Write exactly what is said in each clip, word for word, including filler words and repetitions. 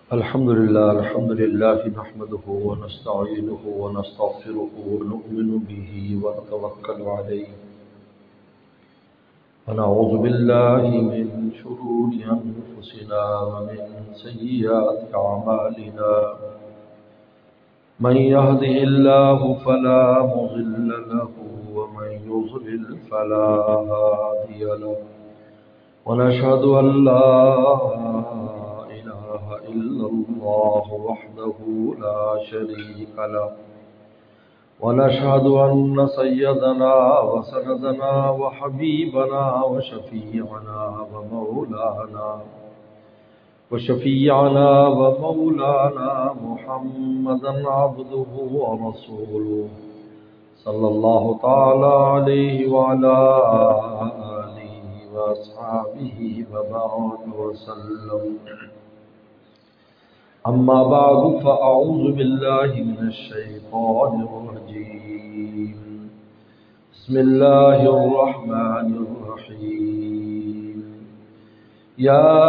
الحمد لله الحمد لله نحمده ونستعينه ونستغفره ونؤمن به ونتوكل عليه ونعوذ بالله من شرور أنفسنا ومن سيئات أعمالنا من يهده الله فلا مضل له ومن يضلل فلا هادي له ونشهد أن لا إله إلا الله وحده لا شريك له ونشهد أن سيدنا وسندنا وحبيبنا وشفيعنا ومولانا وشفيعنا ومولانا محمدا عبده ورسوله صلى الله تعالى عليه وعلى آله وأصحابه وبارك وسلم. أما بعد فأعوذ بالله من الشيطان الرجيم. بسم الله الرحمن الرحيم. يا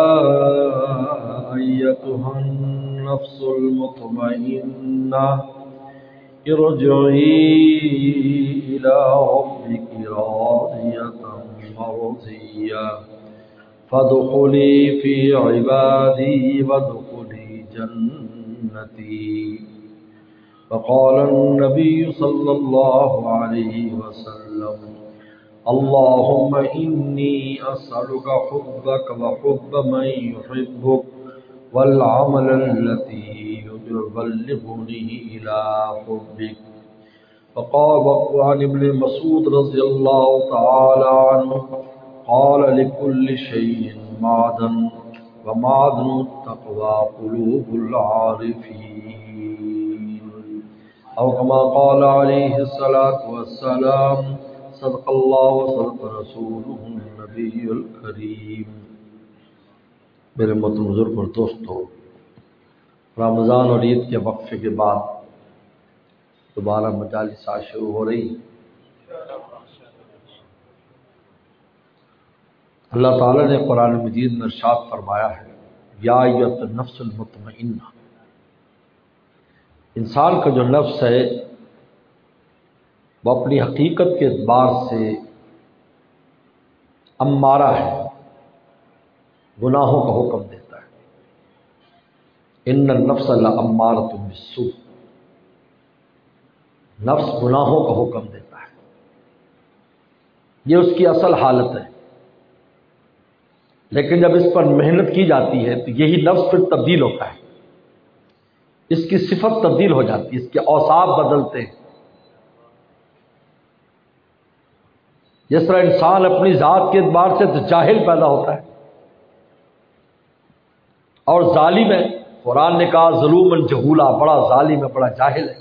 أيتها النفس المطمئنة ارجعي إلى ربك راضية مرضية فادخلي في عبادي وادخلي جنتي. فقال النبي صلى الله عليه وسلم اللهم إني أسألك حبك وحب من يحبك والعمل التي يبلغني إلى حبك. فقال وعن ابن مسعود رضي الله تعالى عنه قال لكل شيء معدن ومعدن التقوى قلوب العارفين أو كما قال عليه الصلاة والسلام. صدق الله وصدق رسوله النبي الكريم. میرے محترم بزرگ اور دوستو، رمضان اور عید کے وقفے کے بعد دوبارہ مجالس آج شروع ہو رہی. اللہ تعالیٰ نے قرآن مجید میں ارشاد فرمایا ہے یا ایت النفس المطمئنہ. انسان کا جو نفس ہے وہ اپنی حقیقت کے اعتبار سے امارہ ہے، گناہوں کا حکم دیتا ہے. ان النفس لامارۃ بالسوء. نفس گناہوں کا حکم دیتا ہے، یہ اس کی اصل حالت ہے. لیکن جب اس پر محنت کی جاتی ہے تو یہی نفس پھر تبدیل ہوتا ہے، اس کی صفت تبدیل ہو جاتی ہے، اس کے اوصاف بدلتے ہیں. جس طرح انسان اپنی ذات کے اعتبار سے تو جاہل پیدا ہوتا ہے اور ظالم ہے. قرآن نے کہا ظلومن جہولا، بڑا ظالم ہے، بڑا جاہل ہے.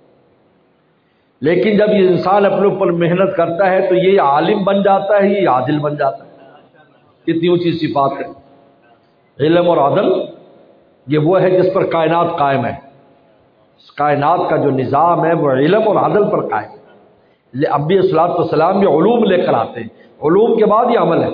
لیکن جب یہ انسان اپنے اوپر محنت کرتا ہے تو یہ عالم بن جاتا ہے، یہ عادل بن جاتا ہے. کتنی اونچی صفات ہے. علم اور عدل یہ وہ ہے جس پر کائنات قائم ہے. اس کائنات کا جو نظام ہے وہ علم اور عدل پر قائم ہے. انبیاء صلی اللہ علیہ وسلم یہ علوم لے کر آتے ہیں، علوم کے بعد یہ عمل ہے.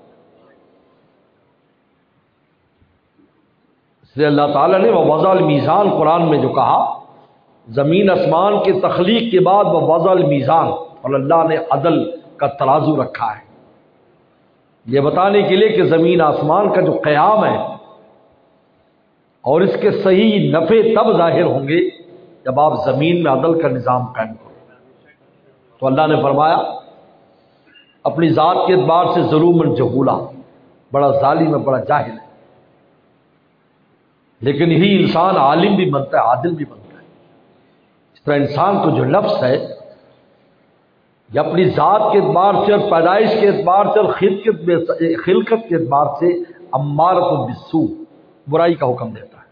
اس لیے اللہ تعالیٰ نے وضع المیزان قرآن میں جو کہا، زمین آسمان کی تخلیق کے بعد وہ وضع المیزان، اور اللہ نے عدل کا ترازو رکھا ہے یہ بتانے کے لیے کہ زمین آسمان کا جو قیام ہے اور اس کے صحیح نفع تب ظاہر ہوں گے جب آپ زمین میں عدل کا نظام قائم کرو. تو اللہ نے فرمایا اپنی ذات کے اعتبار سے ظلومن جہولا، بڑا ظالم ہے، بڑا جاہل ہے. لیکن یہی انسان عالم بھی بنتا ہے، عادل بھی بنتا ہے. اس طرح انسان کو جو نفس ہے یہ اپنی ذات کے اعتبار سے اور پیدائش کے اعتبار سے اور خلقت خلقت کے اعتبار سے امارۃ بالسوء، برائی کا حکم دیتا ہے.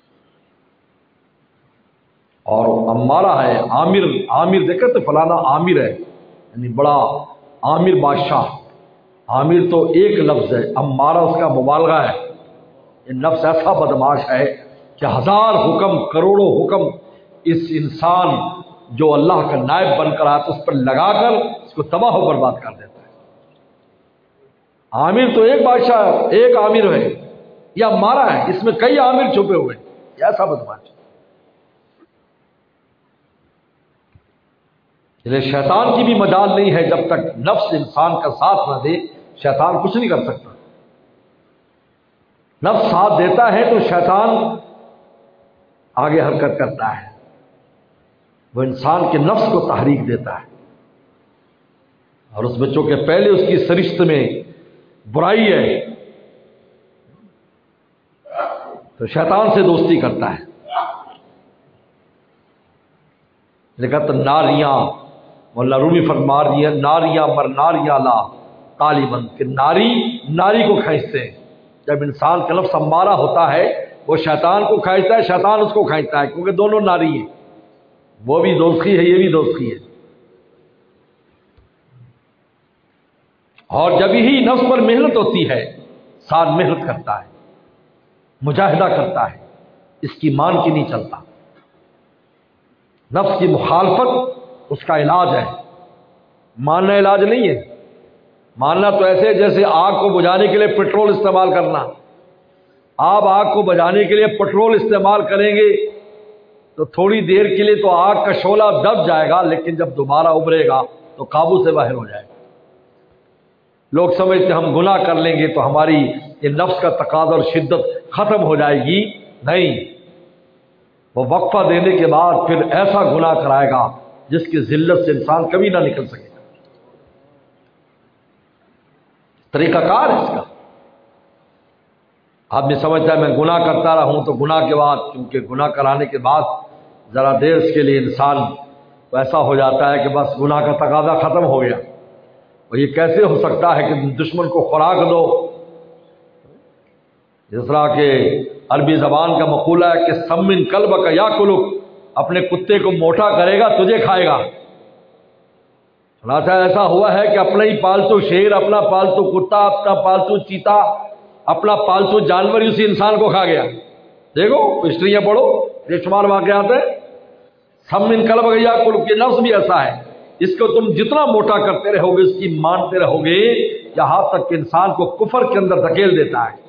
اور امارہ ہے، عامر. عامر دیکھتے تو فلانا عامر ہے، یعنی بڑا عامر بادشاہ. عامر تو ایک لفظ ہے، امارہ اس کا مبالغہ ہے. یہ نفس ایسا بدماش ہے کہ ہزار حکم، کروڑوں حکم اس انسان جو اللہ کا نائب بن کر آتا اس پر لگا کر اس کو تباہ و برباد کر دیتا ہے. عامر تو ایک بادشاہ، ایک عامر ہے، یا مارا ہے، اس میں کئی عامل چھپے ہوئے ہیں، ایسا بدماش۔ لیکن شیطان کی بھی مجال نہیں ہے، جب تک نفس انسان کا ساتھ نہ دے شیطان کچھ نہیں کر سکتا۔ نفس ساتھ دیتا ہے تو شیطان آگے حرکت کرتا ہے، وہ انسان کے نفس کو تحریک دیتا ہے، اور اس میں چونکہ پہلے اس کی سرشت میں برائی ہے تو شیطان سے دوستی کرتا ہے۔ لیکن ناریاں، مولا رومی فرما رہی ہے ناریاں مر ناریاں لا طالباً، کہ ناری ناری کو کھینچتے ہیں۔ جب انسان کا نفس امارہ ہوتا ہے وہ شیطان کو کھینچتا ہے، شیطان اس کو کھینچتا ہے، کیونکہ دونوں ناری ہیں، وہ بھی دوستی ہے یہ بھی دوستی ہے۔ اور جب ہی نفس پر محنت ہوتی ہے، ساتھ محنت کرتا ہے، مجاہدہ کرتا ہے، اس کی مان کی نہیں چلتا۔ نفس کی مخالفت اس کا علاج ہے، ماننا علاج نہیں ہے۔ ماننا تو ایسے جیسے آگ کو بجھانے کے لیے پیٹرول استعمال کرنا۔ آپ آگ کو بجھانے کے لیے پیٹرول استعمال کریں گے تو تھوڑی دیر کے لیے تو آگ کا شعلہ دب جائے گا، لیکن جب دوبارہ ابھرے گا تو قابو سے باہر ہو جائے گا۔ لوگ سمجھتے ہم گناہ کر لیں گے تو ہماری یہ نفس کا تقاضا اور شدت ختم ہو جائے گی، نہیں، وہ وقفہ دینے کے بعد پھر ایسا گناہ کرائے گا جس کی ذلت سے انسان کبھی نہ نکل سکے گا۔ طریقہ کار ہے اس کا۔ آدمی سمجھتا ہے میں گناہ کرتا رہا ہوں تو گناہ کے بعد، کیونکہ گناہ کرانے کے بعد ذرا دیر اس کے لیے انسان ایسا ہو جاتا ہے کہ بس گناہ کا تقاضا ختم ہو گیا۔ اور یہ کیسے ہو سکتا ہے کہ دشمن کو خوراک دو؟ جس طرح کہ عربی زبان کا مقولہ ہے کہ سمن کلبک یاکلک، اپنے کتے کو موٹا کرے گا تجھے کھائے گا۔ چنانچہ ایسا ہوا ہے کہ اپنا ہی پالتو شیر، اپنا پالتو کتا، اپنا پالتو چیتا، اپنا پالتو جانور اسی انسان کو کھا گیا۔ دیکھو ہسٹریاں پڑھو، بے شمار واقعات ہیں۔ سمن کلبک یاکلک، یہ نفس بھی ایسا ہے، اس کو تم جتنا موٹا کرتے رہو گے، اس کی مانتے رہو گے، یہاں تک کہ انسان کو کفر کے اندر دھکیل دیتا ہے۔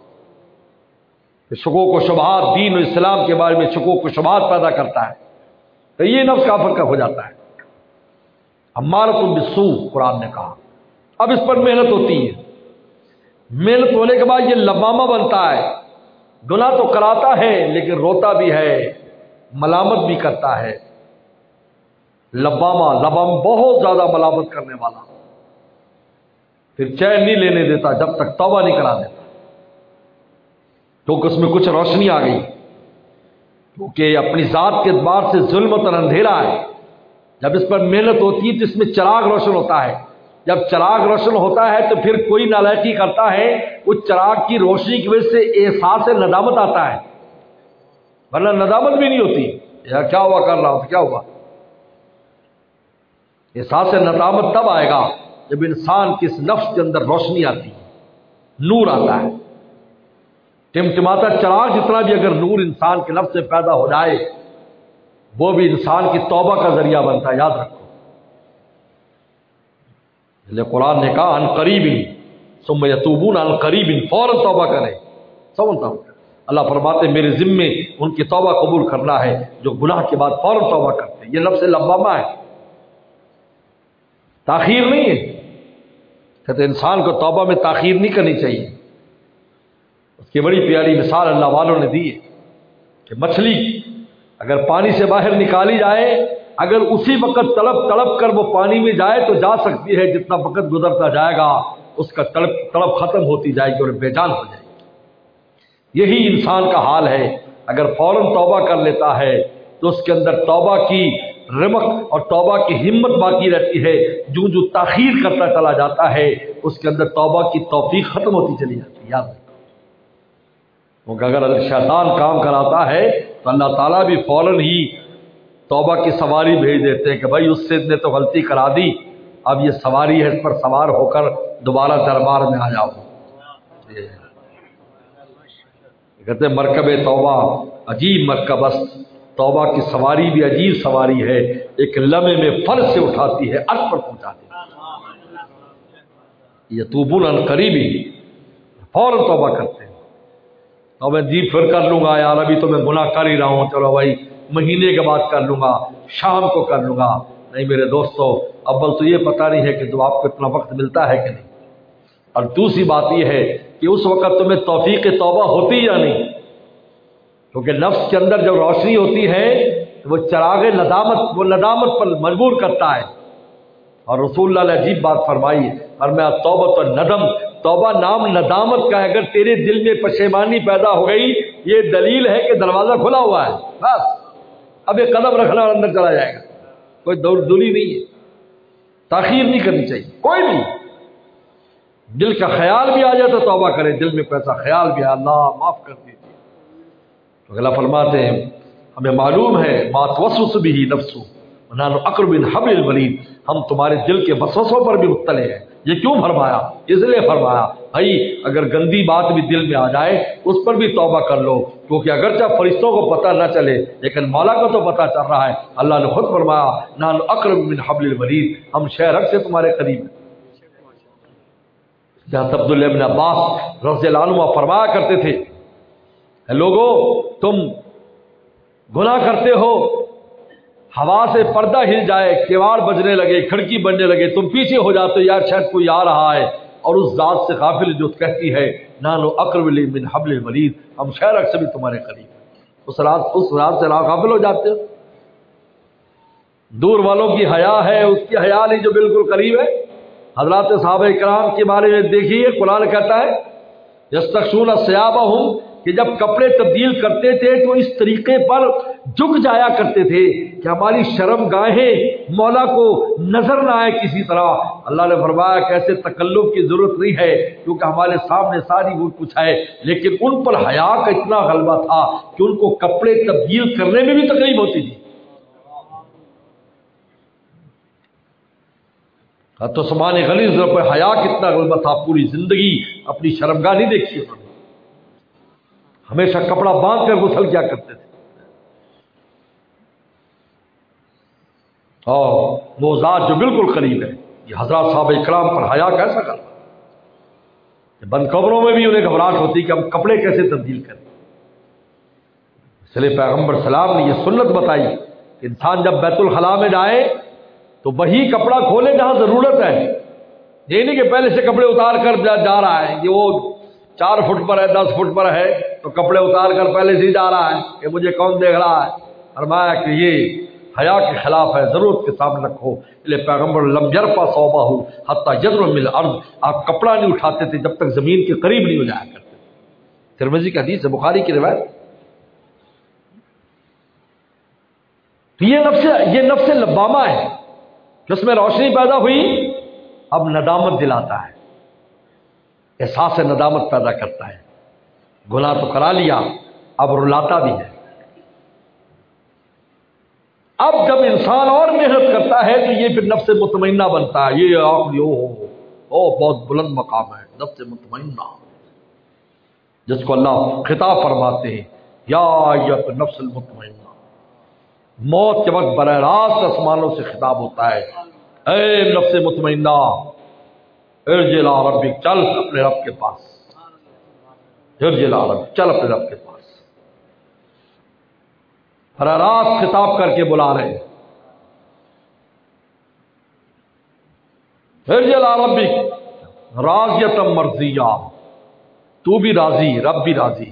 شکوک و شبہات، دین و اسلام کے بارے میں شکوک و شبہات پیدا کرتا ہے، تو یہ نفس کافر کا ہو جاتا ہے۔ امارۃ بالسوء قرآن نے کہا۔ اب اس پر محنت ہوتی ہے، محنت ہونے کے بعد یہ لبامہ بنتا ہے، گناہ تو کراتا ہے لیکن روتا بھی ہے، ملامت بھی کرتا ہے۔ لبامہ لبام بہت زیادہ ملامت کرنے والا، پھر چین نہیں لینے دیتا جب تک توبہ نہیں کرا دیتا، کیونکہ اس میں کچھ روشنی آ گئی، کیونکہ اپنی ذات کے اعتبار سے ظلمت اور اندھیرا ہے۔ جب اس پر محنت ہوتی ہے تو اس میں چراغ روشن ہوتا ہے، جب چراغ روشن ہوتا ہے تو پھر کوئی نالائکی کرتا ہے، اس چراغ کی روشنی کی وجہ سے احساس ندامت آتا ہے، ورنہ ندامت بھی نہیں ہوتی، یار کیا ہوا کر رہا ہوں کیا ہوا۔ احساس ندامت تب آئے گا جب انسان کی اس نفس کے اندر روشنی آتی ہے، نور آتا ہے۔ ٹمٹماتا چراغ جتنا بھی اگر نور انسان کے نفس سے پیدا ہو جائے وہ بھی انسان کی توبہ کا ذریعہ بنتا ہے، یاد رکھو۔ اس لیے قرآن نے کہا ان قریب ثم یتوبون، ان قریب، فوراً توبہ کریں۔ سمجھتا ہوں اللہ فرماتے میرے ذمے ان کی توبہ قبول کرنا ہے جو گناہ کے بعد فوراً توبہ کرتے ہیں۔ یہ نفس لبامہ ہے، تاخیر نہیں ہے۔ کہتے انسان کو توبہ میں تاخیر نہیں کرنی چاہیے۔ اس کی بڑی پیاری مثال اللہ والوں نے دی ہے کہ مچھلی اگر پانی سے باہر نکالی جائے، اگر اسی وقت تڑپ تڑپ کر وہ پانی میں جائے تو جا سکتی ہے، جتنا وقت گزرتا جائے گا اس کا تڑپ تڑپ ختم ہوتی جائے گی اور بے جان ہو جائے گی۔ یہی انسان کا حال ہے، اگر فوراً توبہ کر لیتا ہے تو اس کے اندر توبہ کی رمق اور توبہ کی ہمت باقی رہتی ہے، جو جو تاخیر کرتا چلا جاتا ہے اس کے اندر توبہ کی توفیق ختم ہوتی چلی جاتی ہے۔ یاد رکھو، کیونکہ اگر شیطان کام کراتا ہے تو اللہ تعالیٰ بھی فوراً ہی توبہ کی سواری بھیج دیتے ہیں کہ بھائی اس سے نے تو غلطی کرا دی، اب یہ سواری ہے، اس پر سوار ہو کر دوبارہ دربار میں آ جاؤ۔ کہتے ہیں مرکب توبہ عجیب مرکب است، توبہ کی سواری بھی عجیب سواری ہے، ایک لمحے میں فر سے اٹھاتی ہے عرش پر پہنچاتی ہے۔ یتوبون عن قریب، فوراً توبہ کرتے ہیں۔ اور میں جی پھر کر لوں گا یار، ابھی تو میں گناہ کر ہی رہا ہوں، چلو بھائی مہینے کے بعد کر لوں گا، شام کو کر لوں گا۔ نہیں میرے دوستو، اول تو یہ پتہ نہیں ہے کہ تو آپ کو اتنا وقت ملتا ہے کہ نہیں، اور دوسری بات یہ ہے کہ اس وقت تمہیں توفیق توبہ ہوتی یا نہیں، کیونکہ نفس کے اندر جو روشنی ہوتی ہے وہ چراغ ندامت، وہ ندامت پر مجبور کرتا ہے۔ اور رسول اللہ نے عجیب بات فرمائی ہے، فرمایا توبہ تو ندم، توبہ نام ندامت کا ہے، اگر تیرے دل میں پشیمانی پیدا ہو گئی یہ دلیل ہے کہ دروازہ کھلا ہوا ہے، بس اب یہ قدم رکھنا اور اندر چلا جائے گا، کوئی دور دوری نہیں ہے، تاخیر نہیں کرنی چاہیے کوئی بھی۔ دل کا خیال بھی آ جائے تو توبہ کرے، دل میں کوئی ایسا خیال بھی ہے اللہ معاف کر دیجیے، تو اللہ فرماتے ہیں ہمیں معلوم ہے ما توسوس به نفس ونحن اقرب من حبل الورید، ہم تمہارے دل کے وسوسوں پر بھی مطلع ہیں۔ یہ کیوں فرمایا؟ اس لیے فرمایا بھائی اگر گندی بات بھی دل میں آ جائے اس پر بھی توبہ کر لو، کیونکہ اگرچہ فرشتوں کو پتہ نہ چلے لیکن مولا کو تو پتہ چل رہا ہے۔ اللہ نے خود فرمایا نحن اقرب من حبل الورید، ہم شہرک سے تمہارے قریب ہیں۔ جہاں عبداللہ ابن عباس رضی اللہ عنہ فرمایا کرتے تھے اے لوگو تم گناہ کرتے ہو، ہوا سے پردہ ہل جائے، کیواڑ بجنے لگے، کھڑکی بننے لگے، تم پیچھے ہو جاتے یار شاید کوئی آ رہا ہے، اور اس ذات سے غافل جو کہتی ہے نانو اقرب من حبل الورید، ہم شہرک سے بھی تمہارے قریب ہیں، اس رات اس رات سے غافل ہو جاتے ہو۔ دور والوں کی حیا ہے، اس کی حیا نہیں جو بالکل قریب ہے۔ حضرات صحابہ کرام کے بارے میں دیکھیے، قرآن کہتا ہے یستغشون ثیابہم، کہ جب کپڑے تبدیل کرتے تھے تو اس طریقے پر جھک جایا کرتے تھے کہ ہماری شرم گاہیں مولا کو نظر نہ آئے کسی طرح۔ اللہ نے فرمایا کہ ایسے تکلف کی ضرورت نہیں ہے کیونکہ ہمارے سامنے ساری وہ کچھ ہے، لیکن ان پر حیا کا اتنا غلبہ تھا کہ ان کو کپڑے تبدیل کرنے میں بھی تکلیف ہوتی تھی۔ تو سبحان غلیظ پر حیا کتنا غلبہ تھا، پوری زندگی اپنی شرمگاہ نہیں دیکھی انہوں نے، ہمیشہ کپڑا باندھ کر غسل کیا کرتے تھے۔ اور وہ ذات جو بالکل قریب ہے، یہ حضرات صحابہ اکرام پر حیا کیسا کرتا، بند قبروں میں بھی انہیں گھبراہٹ ہوتی کہ ہم کپڑے کیسے تبدیل کریں۔ اس لیے پیغمبر سلام نے یہ سنت بتائی کہ انسان جب بیت الخلاء میں جائے تو وہی کپڑا کھولے جہاں ضرورت ہے، یہ نہیں کہ پہلے سے کپڑے اتار کر جا رہا ہے، یہ وہ چار فٹ پر ہے دس فٹ پر ہے تو کپڑے اتار کر پہلے سے ہی جا رہا ہے کہ مجھے کون دیکھ رہا ہے۔ فرمایا کہ یہ حیا کے خلاف ہے، ضرورت کے سامنے رکھو۔ اس لیے پیغمبر لم یرفع ثوبہ حتی یضرب من الارض، آپ کپڑا نہیں اٹھاتے تھے جب تک زمین کے قریب نہیں ہو جایا کرتے۔ ترمذی کی حدیث ہے، بخاری کی روایت۔ تو یہ نفس یہ نفس لبامہ ہے کہ اس میں روشنی پیدا ہوئی، اب ندامت دلاتا ہے، احساس ندامت پیدا کرتا ہے، گناہ تو کرا لیا اب رلاتا بھی ہے۔ اب جب انسان اور محنت کرتا ہے تو یہ پھر نفس مطمئنہ بنتا ہے، یہ آخری او او بہت بلند مقام ہے نفس مطمئنہ، جس کو اللہ خطاب فرماتے ہیں یا ایت نفس المطمئنہ۔ موت کے وقت براہ راست آسمانوں سے خطاب ہوتا ہے، اے نفس مطمئنہ ارجع الی ربک، چل اپنے رب کے پاس، ارجع الی ربک، چل اپنے رب کے پاس۔ براہ راست خطاب کر کے بلا رہے ہیں، ارجع الی ربک راضیۃ مرضیہ، تو بھی راضی رب بھی راضی۔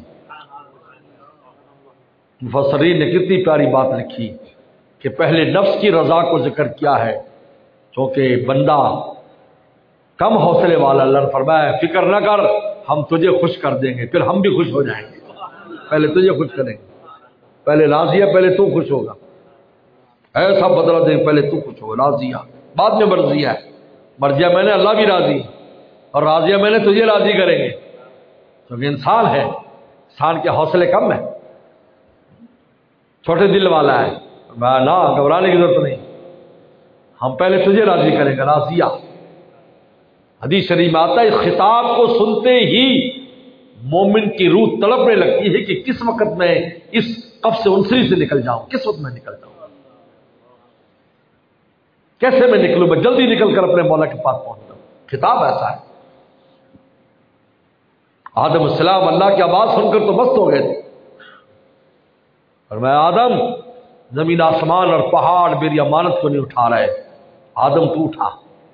مفسرین نے کتنی پیاری بات لکھی کہ پہلے نفس کی رضا کو ذکر کیا ہے کیونکہ بندہ کم حوصلے والا، اللہ نے فرمایا فکر نہ کر ہم تجھے خوش کر دیں گے، پھر ہم بھی خوش ہو جائیں گے، پہلے تجھے خوش کریں گے، پہلے راضیہ پہلے تو خوش ہوگا، ایسا بدلہ دیں پہلے تو خوش ہوگا، راضیہ بعد میں مرضیہ ہے، مرضیہ میں نے اللہ بھی راضی اور راضیہ میں نے تجھے راضی کریں گے، کیونکہ انسان ہے، انسان کے حوصلے کم ہے، چھوٹے دل والا ہے، نہ گھبرانے کی ضرورت نہیں، ہم پہلے تجھے راضی کریں گے، راضیہ۔ حدیث شریف میں آتا ہے اس خطاب کو سنتے ہی مومن کی روح تڑپنے لگتی ہے کہ کس وقت میں اس قبض عنصری سے نکل جاؤں، کس وقت میں نکل جاؤں، کیسے میں نکلوں، میں جلدی نکل کر اپنے مولا کے پاس پہنچ جاؤں۔ خطاب ایسا ہے۔ آدم السلام اللہ کی آواز سن کر تو مست ہو گئے تھے، فرمایا آدم زمین آسمان اور پہاڑ میری امانت کو نہیں اٹھا رہے، آدم تو اٹھا۔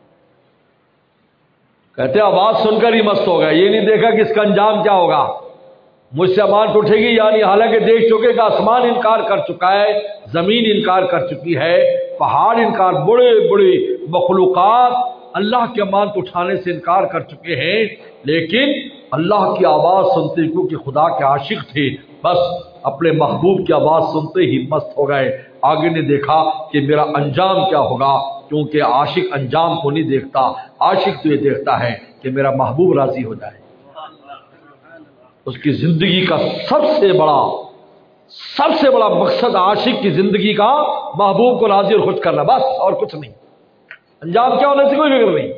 کہتے آواز سن کر ہی مست ہو گیا، یہ نہیں دیکھا کہ اس کا انجام کیا ہوگا، مجھ سے امانت اٹھے گی یعنی، حالانکہ دیکھ چکے کہ آسمان انکار کر چکا ہے، زمین انکار کر چکی ہے، پہاڑ انکار، بڑے بڑے مخلوقات اللہ کی امانت اٹھانے سے انکار کر چکے ہیں، لیکن اللہ کی آواز سنتے کیونکہ خدا کے عاشق تھے، بس اپنے محبوب کی آواز سنتے ہی مست ہو گئے، آگے نے دیکھا کہ میرا انجام کیا ہوگا، کیونکہ عاشق انجام کو نہیں دیکھتا، عاشق تو یہ دیکھتا ہے کہ میرا محبوب راضی ہو جائے۔ اس کی زندگی کا سب سے بڑا سب سے بڑا مقصد عاشق کی زندگی کا محبوب کو راضی اور خوش کرنا، بس اور کچھ نہیں، انجام کیا ہونے سے کوئی فکر نہیں۔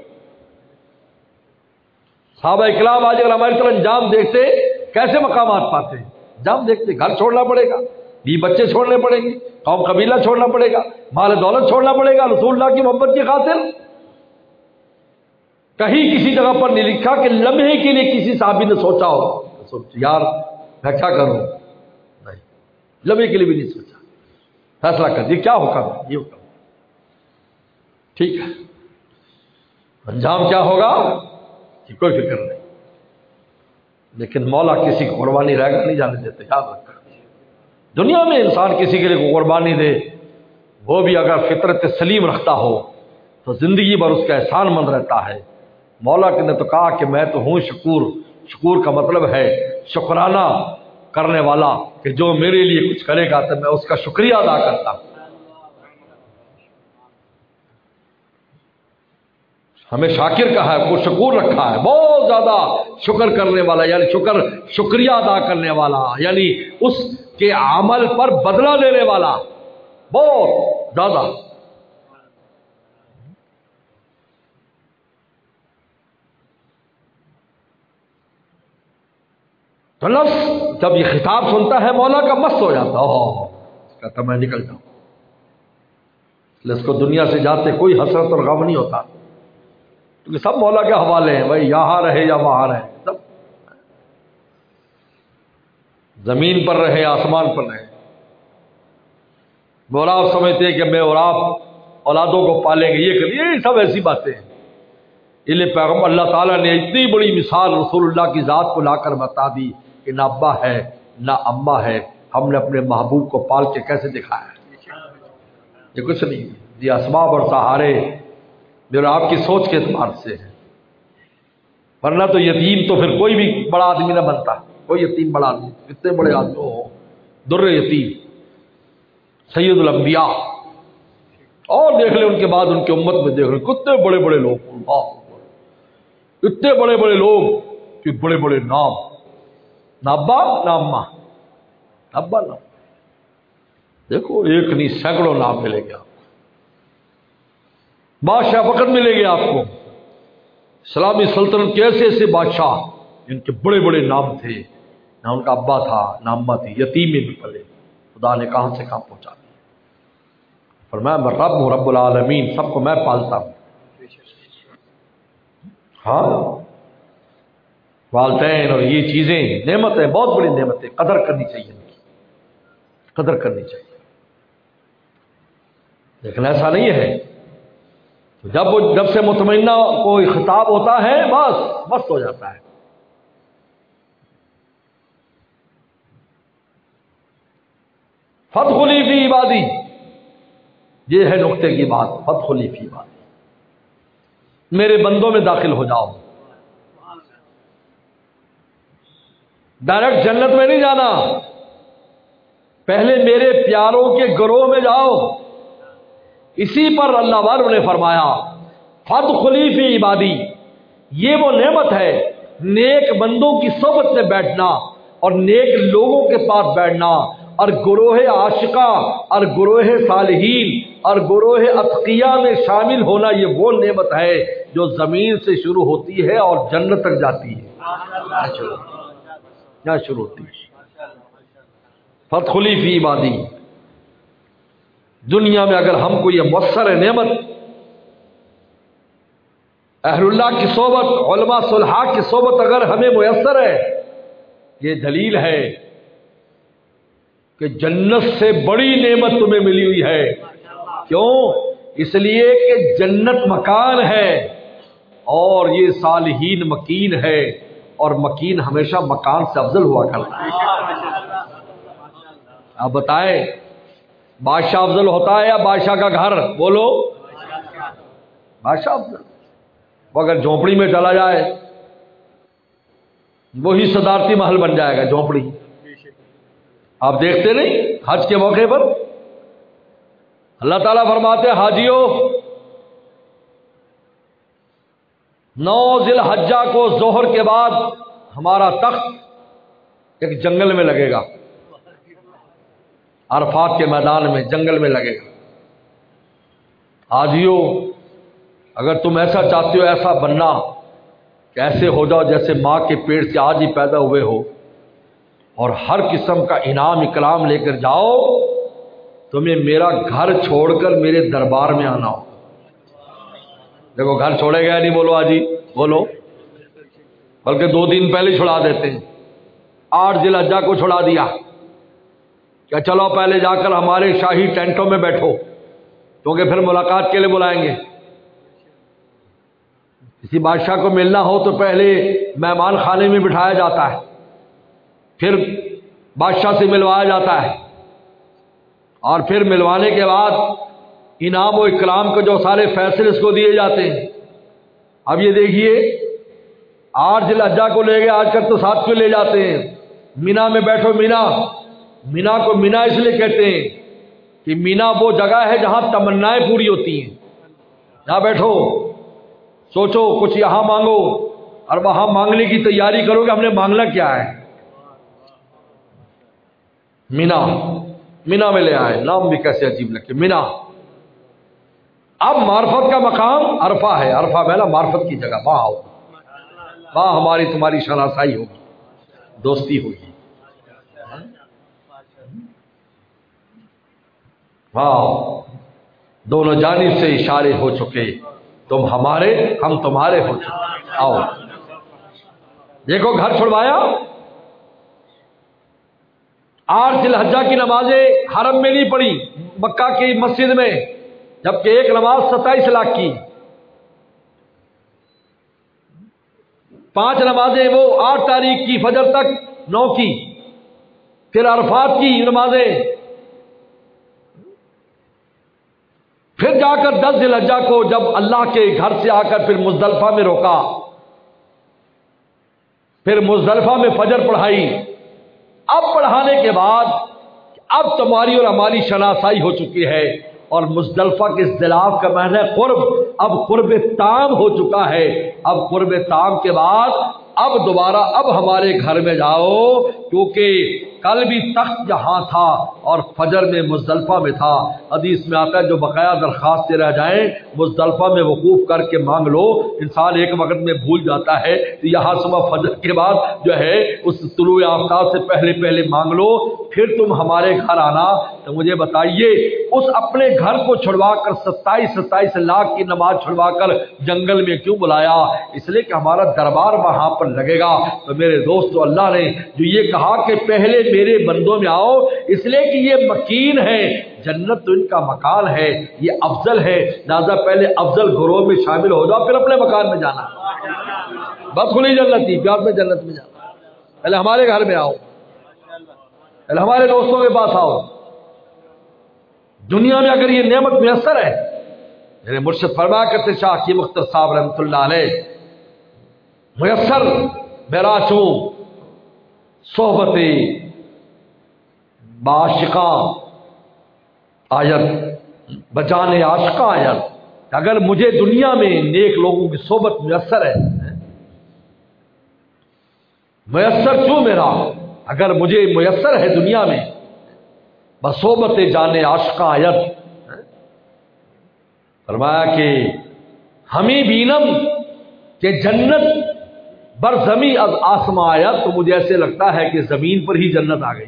صحابہ اکرام آج اگر ہماری طرح انجام دیکھتے کیسے مقامات پاتے ہیں، انجام دیکھتے گھر چھوڑنا پڑے گا، بی بچے چھوڑنے پڑیں گے، قوم قبیلہ چھوڑنا پڑے گا، مال دولت چھوڑنا پڑے گا، رسول اللہ کی محبت کی خاطر۔ کہیں کسی جگہ پر نہیں لکھا کہ لمحے کے لیے کسی صحابی نے سوچا ہو یار میں کیا کروں، نہیں، لمحے کے لیے بھی نہیں سوچا، فیصلہ کر دیا کیا حکم ہے، یہ حکم ٹھیک ہے، انجام کیا ہوگا کہ کوئی فکر نہیں، لیکن مولا کسی کو قربانی رہ کر نہیں جانے دیتے، یاد رکھنا۔ دنیا میں انسان کسی کے لیے قربانی دے، وہ بھی اگر فطرت سلیم رکھتا ہو تو زندگی بھر اس کا احسان مند رہتا ہے۔ مولا نے تو کہا کہ میں تو ہوں شکور، شکور کا مطلب ہے شکرانہ کرنے والا، کہ جو میرے لیے کچھ کرے گا تو میں اس کا شکریہ ادا کرتا ہوں۔ ہمیں شاکر کہا ہے، کو شکور رکھا ہے، بہت زیادہ شکر کرنے والا، یعنی شکر شکریہ ادا کرنے والا، یعنی اس کے عمل پر بدلہ لینے والا، بہت زیادہ۔ تو نفس جب یہ خطاب سنتا ہے مولا کا مست ہو جاتا، اوہ کہتا میں نکل جاؤں، اس کو دنیا سے جاتے کوئی حسرت اور غم نہیں ہوتا، کیونکہ سب مولا کے حوالے ہیں، بھائی یہاں رہے یا وہاں رہے، سب زمین پر رہے آسمان پر رہے۔ اوراف سمجھتے ہیں کہ میں اوراف اولادوں کو پالیں گے، یہ کریے، یہ سب ایسی باتیں ہیں۔ اس لیے پیغمبر اللہ تعالیٰ نے اتنی بڑی مثال رسول اللہ کی ذات کو لا کر بتا دی کہ نہ ابا ہے نہ اماں ہے، ہم نے اپنے محبوب کو پال کے کیسے دکھایا ہے، یہ کچھ نہیں، یہ اسباب اور سہارے جو آپ کی سوچ کے اعتبار سے ہے، ورنہ تو یتیم تو پھر کوئی بھی بڑا آدمی نہ بنتا، کوئی یتیم بڑا آدمی، اتنے بڑے آدمی ہو، در یتیم سید الانبیاء، اور دیکھ لیں ان کے بعد ان کی امت میں دیکھ لیں کتنے بڑے بڑے لوگ، اللہ اتنے بڑے بڑے لوگ کہ بڑے بڑے نام، نہ ابا نہ اماں، ابا نہ، دیکھو ایک نہیں سینکڑوں نام ملے گے آپ کو، بادشاہ فقط ملے گے آپ کو، اسلامی سلطنت کے ایسے ایسے بادشاہ جن کے بڑے بڑے نام تھے، نہ ان کا ابا تھا نہ اماں تھی، یتیم میں بھی پلے، خدا نے کہاں سے کہاں پہنچا دیا۔ فرمایا میں رب ہوں، رب العالمین، سب کو میں پالتا ہوں۔ ہاں والدین اور یہ چیزیں نعمت ہے، بہت بڑی نعمت ہے، قدر کرنی چاہیے، ان کی قدر کرنی چاہیے، لیکن ایسا نہیں ہے، جب وہ جب سے مطمئنہ کوئی خطاب ہوتا ہے بس مست ہو جاتا ہے۔ فادخلی فی عبادی، یہ ہے نقطے کی بات، فادخلی فی عبادی، میرے بندوں میں داخل ہو جاؤ، ڈائریکٹ جنت میں نہیں جانا، پہلے میرے پیاروں کے گروہ میں جاؤ۔ اسی پر اللہ والوں نے فرمایا فادخلی فی عبادی، یہ وہ نعمت ہے، نیک بندوں کی صحبت میں بیٹھنا اور نیک لوگوں کے پاس بیٹھنا، اور گروہ عاشقہ اور گروہ صالحین اور گروہ اتقیاء میں شامل ہونا، یہ وہ نعمت ہے جو زمین سے شروع ہوتی ہے اور جنت تک جاتی ہے، کیا شروع ہوتی ہے۔ فادخلی فی عبادی، دنیا میں اگر ہم کو یہ مؤثر ہے نعمت اہل اللہ کی صحبت، علماء صلحاء کی صحبت اگر ہمیں میسر ہے، یہ دلیل ہے کہ جنت سے بڑی نعمت تمہیں ملی ہوئی ہے۔ کیوں؟ اس لیے کہ جنت مکان ہے اور یہ صالحین مکین ہے، اور مکین ہمیشہ مکان سے افضل ہوا کرتا ہے۔ آپ بتائیں بادشاہ افضل ہوتا ہے یا بادشاہ کا گھر؟ بولو، بادشاہ افضل۔ وہ اگر جھونپڑی میں چلا جائے وہی صدارتی محل بن جائے گا، جھونپڑی۔ آپ دیکھتے نہیں حج کے موقع پر اللہ تعالیٰ فرماتے ہیں حاجیوں، نو ذی الحجہ کو ظہر کے بعد ہمارا تخت ایک جنگل میں لگے گا، عرفات کے میدان میں جنگل میں لگے گا۔ حاجیوں، اگر تم ایسا چاہتے ہو، ایسا بننا کہ ایسے ہو جاؤ جیسے ماں کے پیٹ سے آج ہی پیدا ہوئے ہو، اور ہر قسم کا انعام اکرام لے کر جاؤ، تمہیں میرا گھر چھوڑ کر میرے دربار میں آنا ہو۔ دیکھو گھر چھوڑے گا نہیں، بولو آجی، بولو، بلکہ دو دن پہلے چھڑا دیتے ہیں۔ آٹھ ذی الحجہ کو چھڑا دیا کہ چلو پہلے جا کر ہمارے شاہی ٹینٹوں میں بیٹھو، کیونکہ پھر ملاقات کے لیے بلائیں گے۔ کسی بادشاہ کو ملنا ہو تو پہلے مہمان خانے میں بٹھایا جاتا ہے، پھر بادشاہ سے ملوایا جاتا ہے، اور پھر ملوانے کے بعد انعام و اکرام کے جو سارے فیصلے اس کو دیے جاتے ہیں۔ اب یہ دیکھیے آٹھ ذی الحجہ کو لے گئے، آج کل تو ساتھ کو لے جاتے ہیں، مینا میں بیٹھو۔ مینا مینا کو مینا اس لیے کہتے ہیں کہ مینا وہ جگہ ہے جہاں تمنائیں پوری ہوتی ہیں۔ یہاں بیٹھو، سوچو کچھ یہاں مانگو اور وہاں مانگنے کی تیاری کرو کہ ہم نے مانگنا کیا ہے۔ مینا مینا میں لے آئے، نام بھی کیسے عجیب لگے، مینا۔ اب معرفت کا مقام عرفہ ہے، عرفہ میں نا معرفت کی جگہ، وہاں آؤ، وہاں ہماری تمہاری شناسائی ہوگی، دوستی ہوگی۔ وہاں دونوں جانب سے اشارے ہو چکے، تم ہمارے ہم تمہارے ہو چکے، آؤ۔ دیکھو گھر چھڑوایا، آٹھ ذی الحجہ کی نمازیں حرم میں نہیں پڑھی، مکہ کی مسجد میں، جبکہ ایک نماز ستائیس لاکھ کی، پانچ نمازیں وہ آٹھ تاریخ کی فجر تک نو کی، پھر عرفات کی نمازیں، پھر جا کر دس ذی الحجہ کو جب اللہ کے گھر سے آ کر پھر مزدلفہ میں روکا، پھر مزدلفہ میں فجر پڑھائی۔ اب پڑھانے کے بعد اب تمہاری اور ہماری شناسائی ہو چکی ہے، اور مزدلفہ کے اختلاف کا معنی ہے قرب، اب قرب تام ہو چکا ہے۔ اب قرب تام کے بعد اب دوبارہ اب ہمارے گھر میں جاؤ، کیونکہ کل بھی تخت جہاں تھا اور فجر میں مزدلفہ میں تھا۔ حدیث میں آتا ہے جو بقایا درخواستیں رہ جائیں مزدلفہ میں وقوف کر کے مانگ لو۔ انسان ایک وقت میں بھول جاتا ہے تو یہاں صبح فجر کے بعد جو ہے اس طلوع آفتاب سے پہلے پہلے مانگ لو، پھر تم ہمارے گھر آنا۔ تو مجھے بتائیے اس اپنے گھر کو چھڑوا کر ستائیس ستائیس لاکھ کی نماز چھڑوا کر جنگل میں کیوں بلایا؟ اس لیے کہ ہمارا دربار وہاں پر لگے گا۔ تو میرے دوستو، اللہ نے جو یہ کہا کہ پہلے میرے بندوں میں آؤ، اس لیے کہ یہ مکین ہے، جنت تو ان کا مکان ہے، یہ افضل ہے، لہذا پہلے افضل گروہ میں شامل ہو جاؤ، پھر اپنے مکان میں جانا۔ بس کھلی جنت تھی، پیار میں جنت میں جانا، پہلے ہمارے گھر میں آؤ، پہلے ہمارے دوستوں کے پاس آؤ۔ دنیا میں اگر یہ نعمت میسر ہے، میرے مرشد فرمایا کرتے شاہ کی مختار صاحب رحمۃ اللہ علیہ، میسر میرا چوں صحبت بعاشقاں آیت بجانے عاشقاں آیت، اگر مجھے دنیا میں نیک لوگوں کی صحبت میسر ہے، میسر کیوں میرا اگر مجھے میسر ہے دنیا میں بصحبت جانے عاشقاں آیت، فرمایا کہ ہمیں بینم کہ جنت بر زمین از آسمان آیت، تو مجھے ایسے لگتا ہے کہ زمین پر ہی جنت آ گئی،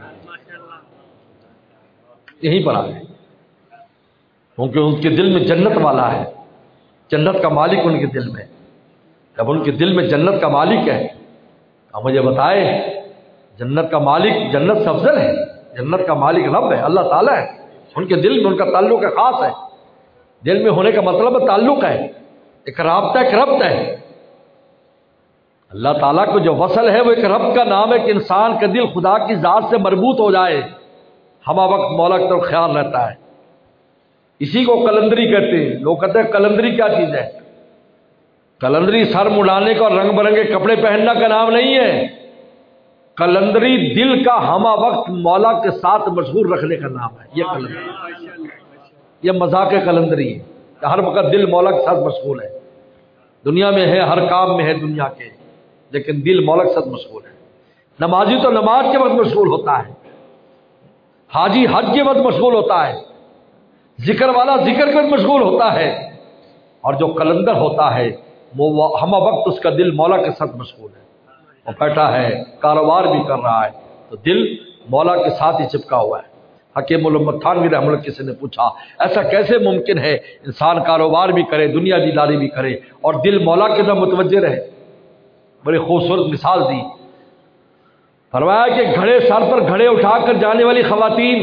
یہیں پر آ گئی، کیونکہ ان کے دل میں جنت والا ہے، جنت کا مالک ان کے دل میں۔ جب ان کے دل میں جنت کا مالک ہے، اب مجھے بتائے جنت کا مالک جنت سے افضل ہے؟ جنت کا مالک رب ہے، اللہ تعالیٰ ہے، ان کے دل میں ان کا تعلق ہے، خاص ہے۔ دل میں ہونے کا مطلب تعلق ہے، ایک رابطہ، ایک ربط ہے۔ اللہ تعالیٰ کو جو وصل ہے وہ ایک رب کا نام ہے کہ انسان کا دل خدا کی ذات سے مربوط ہو جائے، ہمہ وقت مولا کی طرف خیال رہتا ہے۔ اسی کو کلندری کہتے ہیں۔ لوگ کہتے ہیں کلندری کیا چیز ہے؟ کلندری سر مڈانے کا اور رنگ برنگے کپڑے پہننا کا نام نہیں ہے۔ کلندری دل کا ہمہ وقت مولا کے ساتھ مشغول رکھنے کا نام ہے، یہ کلندری، یہ مذاق کلندری ہے کہ ہر وقت دل مولا کے ساتھ مشغول ہے۔ دنیا میں ہے، ہر کام میں ہے دنیا کے، لیکن دل مولا کے ساتھ مشغول ہے۔ نمازی تو نماز کے وقت مشغول ہوتا ہے، حاجی حج کے وقت مشغول ہوتا ہے، ذکر والا ذکر کے وقت مشغول ہوتا ہے، اور جو کلندر ہوتا ہے وہ ہمہ وقت اس کا دل مولا کے ساتھ مشغول ہے، وہ بیٹھا ہے، کاروبار بھی کر رہا ہے، تو دل مولا کے ساتھ ہی چپکا ہوا ہے۔ حکیم الامت تھانوی رحمۃ اللہ کسی نے پوچھا ایسا کیسے ممکن ہے انسان کاروبار بھی کرے، دنیا بھی داری بھی کرے، اور دل مولا کی طرف متوجہ رہے؟ بڑی خوبصورت مثال دی، فرمایا کہ گھڑے سر پر گھڑے اٹھا کر جانے والی خواتین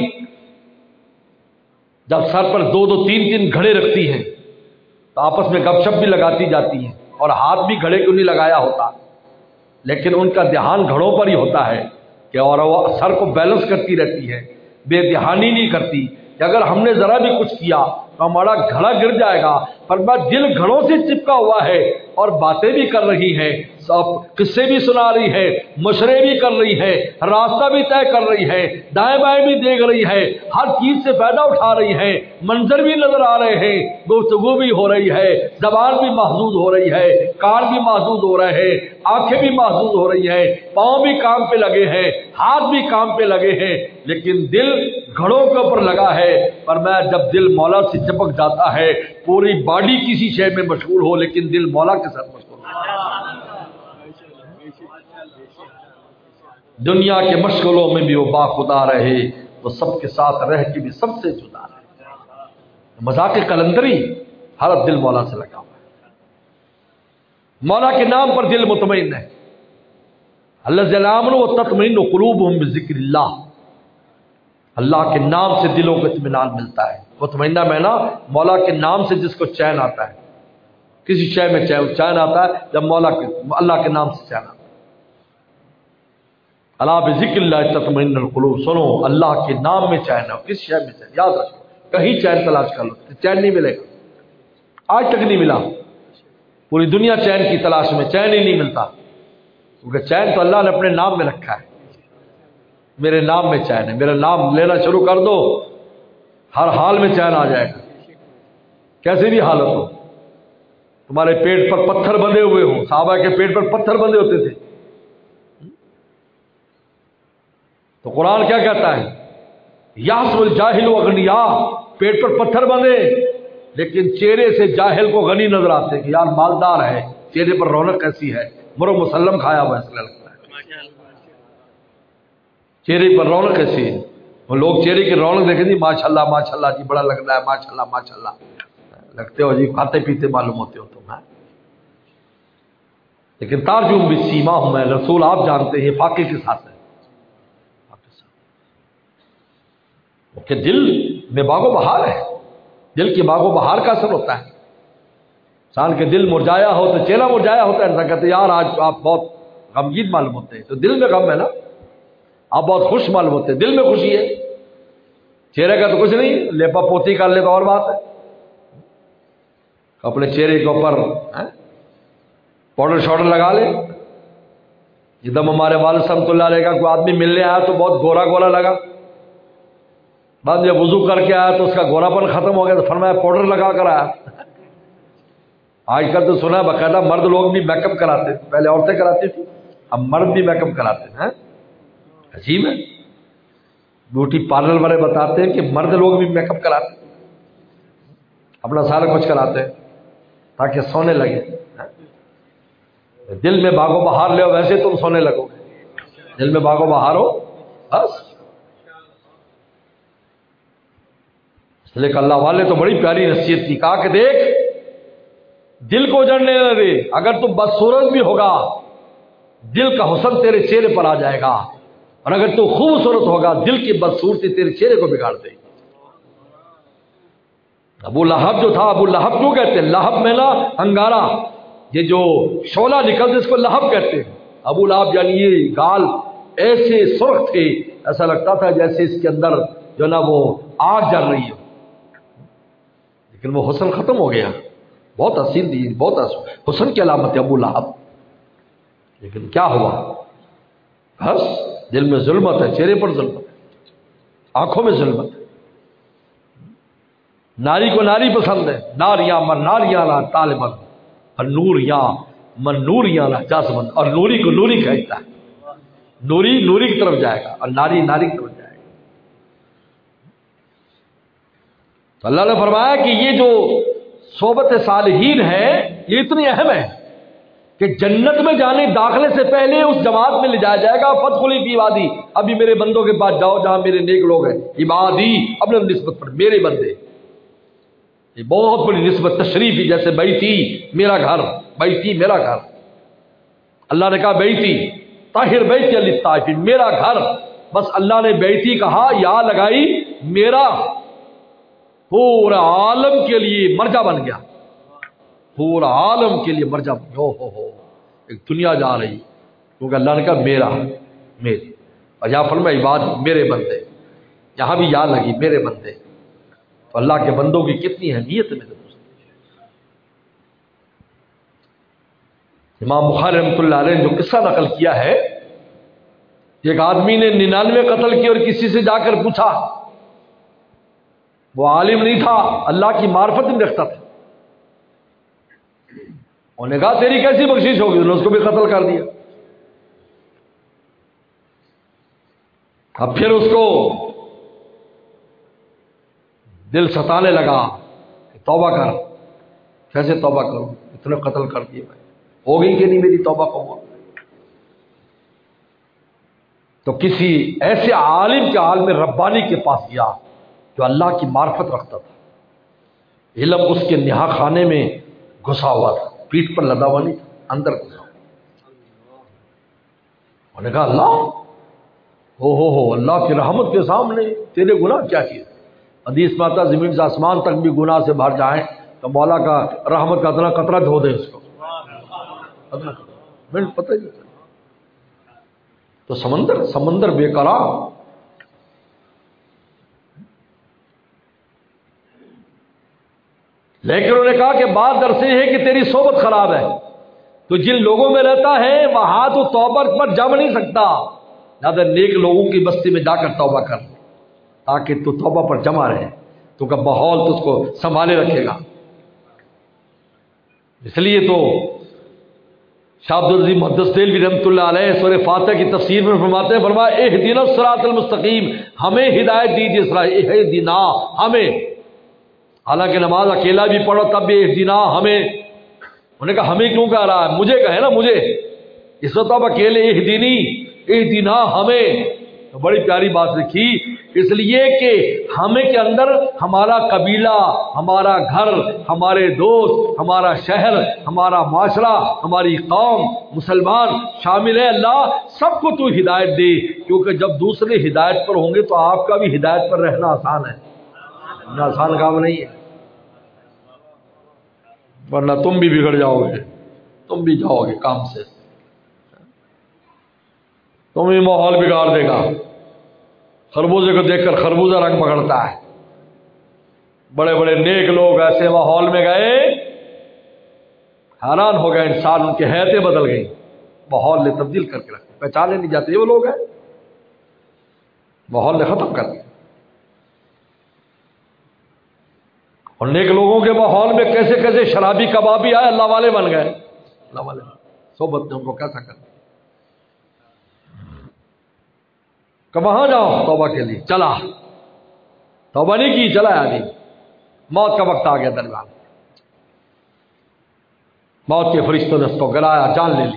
جب سر پر دو دو تین تین گھڑے رکھتی ہیں تو آپس میں گپ شپ بھی لگاتی جاتی ہیں، اور ہاتھ بھی گھڑے کیوں نہیں لگایا ہوتا، لیکن ان کا دھیان گھڑوں پر ہی ہوتا ہے کہ اور وہ سر کو بیلنس کرتی رہتی ہے، بے دھیانی نہیں کرتی کہ اگر ہم نے ذرا بھی کچھ کیا تو ہمارا گھڑا گر جائے گا۔ پر بات دل گھڑوں سے چپکا ہوا ہے، اور باتیں بھی کر رہی ہے، قصے بھی سنا رہی ہے، مشورے بھی کر رہی ہے، راستہ بھی طے کر رہی ہے، دائیں بائیں بھی دیکھ رہی ہے، ہر چیز سے فائدہ اٹھا رہی ہے، منظر بھی نظر آ رہے ہیں، گفتگو بھی ہو رہی ہے، زبان بھی محدود ہو رہی ہے، کان بھی محدود ہو رہے ہیں، آنکھیں بھی محدود ہو رہی ہیں، پاؤں بھی کام پہ لگے ہیں، ہاتھ بھی کام پہ لگے ہیں، لیکن دل گھڑوں کے اوپر لگا ہے۔ پر میں جب دل مولا سے چپک جاتا ہے، پوری باڈی کسی شے میں مشغول ہو لیکن دل مولا کے ساتھ مشغول ہو۔ دنیا کے مشغلوں میں بھی وہ باخدا رہے، تو سب کے ساتھ رہ کے بھی سب سے جدا رہے۔ مذاق کلندری، ہر دل مولا سے لگا ہوا ہے، مولا کے نام پر دل مطمئن ہے۔ الذین آمنوا وتطمئن قلوبهم بذکر اللہ، اللہ کے نام سے دلوں کو اطمینان ملتا ہے۔ مطمئنہ میں نا مولا کے نام سے جس کو چین آتا ہے، کسی شے میں چین آتا ہے جب مولا کے اللہ کے نام سے چین آتا ہے۔ الا بذکر اللہ تطمئن القلوب، سنو اللہ کے نام میں چین ہے، کس شے میں چین، یاد رکھو، کہیں چین تلاش کر لو چین نہیں ملے گا، آج تک نہیں ملا، پوری دنیا چین کی تلاش میں، چین ہی نہیں ملتا، کیونکہ چین تو اللہ نے اپنے نام میں رکھا ہے۔ میرے نام میں چین ہے، میرا نام لینا شروع کر دو، ہر حال میں چین آ جائے گا، کیسے بھی حالت ہو۔ تمہارے پیٹ پر پتھر بندھے ہوئے ہوں، صحابہ کے پیٹ پر پتھر بندھے ہوتے تھے، تو قرآن کیا کہتا ہے؟ یحسب الجاہل اغنیاء، پیٹ پر پتھر بندھے لیکن چہرے سے جاہل کو غنی نظر آتے کہ یار مالدار ہے، چہرے پر رونق کیسی ہے، مرو مسلم کھایا ہوا اس لیے لگتا ہے، چہرے پر رونق کیسی ہے۔ وہ لوگ چہرے کی رونق دیکھیں جی ماشاءاللہ ماشاءاللہ جی بڑا لگ رہا ہے، ماشاءاللہ ماشاءاللہ لگتے ہو جی، کھاتے پیتے معلوم ہوتے ہو تم، ہے لیکن تارجم بھی سیما ہوں میں رسول، آپ جانتے ہیں فاقے کے ساتھ ہے، کہ دل میں باغ و بہار ہے، دل کی باغ و بہار کا اثر ہوتا ہے۔ انسان کے دل مرجایا ہو تو چہرہ مرجایا ہوتا ہے، انسان کہتے ہیں یار آج آپ بہت غمگین معلوم ہوتے ہیں، تو دل میں غم ہے نا، آپ بہت خوش معلوم ہوتے ہیں، دل میں خوشی ہے، چہرے کا تو کچھ نہیں، لیپا پوتی کر لے تو اور بات ہے، اپنے چہرے کے اوپر پاؤڈر شاؤڈر لگا لے۔ جب ہمارے والد صاحب اللہ علیہ کا کوئی آدمی ملنے آیا تو بہت گورا گورا لگا، بعد جب وضو کر کے آیا تو اس کا گورا پن ختم ہو گیا تو فرمایا پاؤڈر لگا کر آیا۔ آج کل تو سنا باقاعدہ مرد لوگ بھی میک اپ کراتے، پہلے عورتیں کراتی تھی، اب مرد بھی میک اپ کراتے ہیں، عجیب ہے۔ بیوٹی پارلر والے بتاتے ہیں کہ مرد لوگ بھی میک اپ کراتے ہیں، اپنا سارا کچھ کراتے ہیں تاکہ سونے لگے۔ دل میں باغ و بہار لے ہو ویسے تم سونے لگو گے، دل میں باغ و بہار ہو بس۔ اس لیے کہ اللہ والے تو بڑی پیاری نصیحت کی، کہا کہ دیکھ دل کو جڑنے نہ دے. اگر تو بدصورت بھی ہوگا دل کا حسن تیرے چہرے پر آ جائے گا، اور اگر تو خوبصورت ہوگا دل کی بدصورتی تیرے چہرے کو بگاڑ دے گی. ابو لہب جو تھا، ابو لہب کیوں کہتے ہیں؟ لہب میں نا انگارہ، یہ جو شعلہ نکلتے اس کو لہب کہتے ہیں. ابو لہب یعنی یہ گال ایسے سرخ تھے، ایسا لگتا تھا جیسے اس کے اندر جو نا وہ آگ جل رہی ہے. لیکن وہ حسن ختم ہو گیا. بہت حسین تھی، بہت حسن کی علامت ہے ابو لہب. لیکن کیا ہوا؟ بس دل میں ظلمت ہے، چہرے پر ظلمت ہے، آنکھوں میں ظلمت ہے. ناری کو ناری پسند ہے، ناریاں من ناریاں لا طالبن، اور نوریاں من نوریاں لا جاسمن، اور نوری کو نوری کہتا ہے. نوری نوری کی طرف جائے گا اور ناری ناری کی طرف جائے گا. تو اللہ نے فرمایا کہ یہ جو صحبت صالحین ہے یہ اتنی اہم ہے کہ جنت میں جانے داخلے سے پہلے اس جماعت میں لے جایا جائے گا. فدخلی فی عبادی، ابھی میرے بندوں کے پاس جاؤ جہاں میرے نیک لوگ ہیں. عبادی اپنے نسبت پر، میرے بندے. یہ بہت بڑی نسبت تشریفی، جیسے بیتی میرا گھر، بیتی میرا گھر. اللہ نے کہا بیتی طاہر بیتی للطائفین، میرا گھر. بس اللہ نے بیتی کہا، یا لگائی میرا، پورا عالم کے لیے مرجع بن گیا. پورا عالم کے لیے مرجع بن گیا. ہو ہو ایک دنیا جا رہی، کیونکہ اللہ نے کہا میرا، میرے. اور یہاں فرمایا عباد میرے بندے، یہاں بھی یا لگی میرے بندے. تو اللہ کے بندوں کی کتنی اہمیت ہے میرے دوست. امام بخاری رحمۃ اللہ علیہ نے جو قصہ نقل کیا ہے، ایک آدمی نے ننانوے قتل کیے اور کسی سے جا کر پوچھا، وہ عالم نہیں تھا، اللہ کی معرفت نہیں رکھتا تھا. انہوں نے کہا تیری کیسی بخشش ہوگی؟ انہوں نے اس کو بھی قتل کر دیا. اب پھر اس کو دل ستانے لگا کہ توبہ کر. کیسے توبہ کروں؟ اتنے قتل کر دیے میں، ہو گئی کہ نہیں میری توبہ قبول؟ تو کسی ایسے عالم کے عالم ربانی کے پاس گیا جو اللہ کی معرفت رکھتا تھا. علم اس کے نہا خانے میں گھسا ہوا تھا، پیٹھ پر لدا ہوا نہیں تھا، اندر گھسا. انہوں نے کہا اللہ ہو ہو ہو اللہ کی رحمت کے سامنے تیرے گناہ کیا کیے؟ حدیث میں آتا زمین سے آسمان تک بھی گناہ سے بھر جائیں تو مولا کا رحمت کا اتنا قطرہ دھو دے اس کو. میں پتہ ہی تو سمندر سمندر بے قرار. لیکن انہوں نے کہا کہ بات درس یہ ہے کہ تیری صحبت خراب ہے، تو جن لوگوں میں رہتا ہے وہاں تو توبہ پر جم نہیں سکتا. زیادہ نیک لوگوں کی بستی میں جا کر توبہ کر تاکہ تو توبہ پر جمع رہے، تو کا ماحول تو اس کو سنبھالے رکھے گا. اس لیے تو شاہ عبد العزیز محدث دہلوی رحمۃ اللہ علیہ سورہ فاتحہ کی تفسیر میں فرماتے ہیں، فرمایا اہدنا الصراط المستقیم، ہمیں ہدایت دیجیے. صراط اہدنا ہمیں، حالانکہ نماز اکیلا بھی پڑھو تب بھی اہدنا ہمیں. انہوں نے کہا ہمیں کیوں کہہ رہا ہے؟ مجھے کہے نا، مجھے. اس وقت اب اکیلے اہدنی اہدنا ہمیں، تو بڑی پیاری بات لکھی. اس لیے کہ ہمیں کے اندر ہمارا قبیلہ، ہمارا گھر، ہمارے دوست، ہمارا شہر، ہمارا معاشرہ، ہماری قوم مسلمان شامل ہے. اللہ سب کو تو ہدایت دے، کیونکہ جب دوسرے ہدایت پر ہوں گے تو آپ کا بھی ہدایت پر رہنا آسان ہے. آسان کام نہیں ہے، ورنہ تم بھی بگڑ جاؤ گے، تم بھی جاؤ گے کام سے، تم بھی ماحول بگاڑ دے گا. خربوزے کو دیکھ کر خربوزہ رنگ پکڑتا ہے. بڑے بڑے نیک لوگ ایسے ماحول میں گئے، حیران ہو گئے انسان، ان کی حیتیں بدل گئی، ماحول نے تبدیل کر کے رکھا، پہچانے نہیں جاتے یہ وہ لوگ ہیں، ماحول نے ختم کر دیا. اور نیک لوگوں کے ماحول میں کیسے کیسے شرابی کبابی آئے، اللہ والے بن گئے. اللہ والے صحبت نے ان کو کیسا کر دیا. کہ وہاں جاؤ توبہ کے لیے، چلا توبہ نہیں کی، چلا آدمی. موت کا وقت آ گیا درمیان، موت کے فرشتوں نے اس کو گرایا، جان لے لی.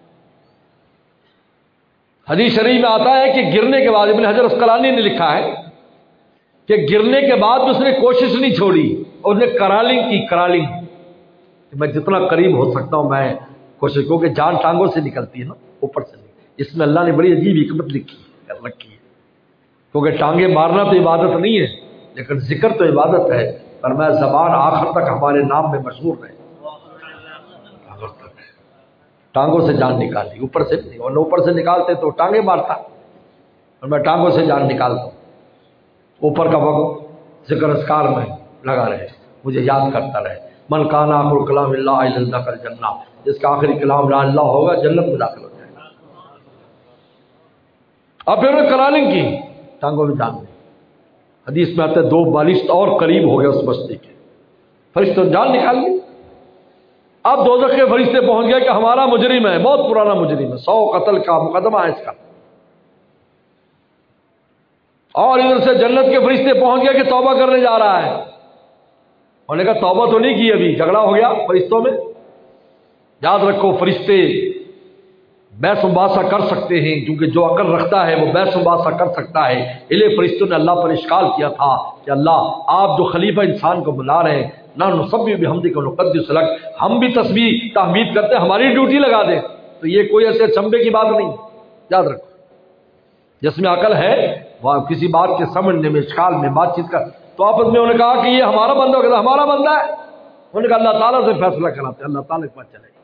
حدیث شریف میں آتا ہے کہ گرنے کے بعد، ابن حجر اسقلانی نے لکھا ہے کہ گرنے کے بعد اس نے کوشش نہیں چھوڑی، اور اس نے کرالنگ کی. کرالنگ کہ میں جتنا قریب ہو سکتا ہوں میں کوشش کروں کہ جان ٹانگوں سے نکلتی ہے نا اوپر سے نہیں. اس میں اللہ نے بڑی عجیب حکمت لکھی رکھی ہے، کیونکہ ٹانگیں مارنا تو عبادت نہیں ہے لیکن ذکر تو عبادت ہے. پر میں زبان آخر تک ہمارے نام میں مشہور رہے، آخر تک ٹانگوں سے جان نکالی اوپر سے نہیں، اور اوپر سے نکالتے تو ٹانگیں مارتا، اور میں ٹانگوں سے جان نکالتا ہوں. اوپر کا وقت ذکر اذکار میں لگا رہے، مجھے یاد کرتا رہے. من کان آخر کلام اللہ الہ الا دخل الجنہ، جس کا آخری کلام لا اللہ ہوگا جنت میں داخل ہو جائے گا. اب پھر انہوں نے کرالنگ کی ٹانگوں میں جان دی. حدیث میں آتا ہے دو بالشت اور قریب ہو گئے اس بستی کے، فرشتوں نے جان نکال لی. اب دوزخ کے فرشتے پہنچ گئے کہ ہمارا مجرم ہے، بہت پرانا مجرم ہے، سو قتل کا مقدمہ ہے اس کا. اور ادھر سے جنت کے فرشتے پہنچ گئے کہ توبہ کرنے جا رہا ہے. انہوں نے کہا توبہ تو نہیں کی، ابھی جھگڑا ہو گیا فرشتوں میں. یاد رکھو فرشتے بحث مباحثہ کر سکتے ہیں، کیونکہ جو عقل رکھتا ہے وہ بحث مباحثہ کر سکتا ہے. الیہ فرشتوں نے اللہ پر اشکال کیا تھا کہ اللہ آپ جو خلیفہ انسان کو بلا رہے ہیں نہ نسبح بحمدک ونقدس لک، ہم بھی تسبیح تحمید کرتے ہیں، ہماری ڈیوٹی لگا دیں. تو یہ کوئی ایسے چمبے کی بات نہیں. یاد رکھو جس میں عقل ہے وہ کسی بات کے سمجھنے میں اشکال میں بات چیت کر. تو آپس میں انہوں نے کہا کہ یہ ہمارا بندہ ہو گیا، ہمارا بندہ ہے. انہوں نے کہا اللہ تعالیٰ سے فیصلہ کراتے، اللہ تعالیٰ کے پاس چلے گا.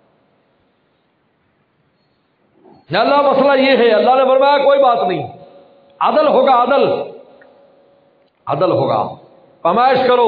اللہ مسئلہ یہ ہے، اللہ نے فرمایا کوئی بات نہیں، عدل ہوگا، عدل عدل ہوگا. پیمائش کرو،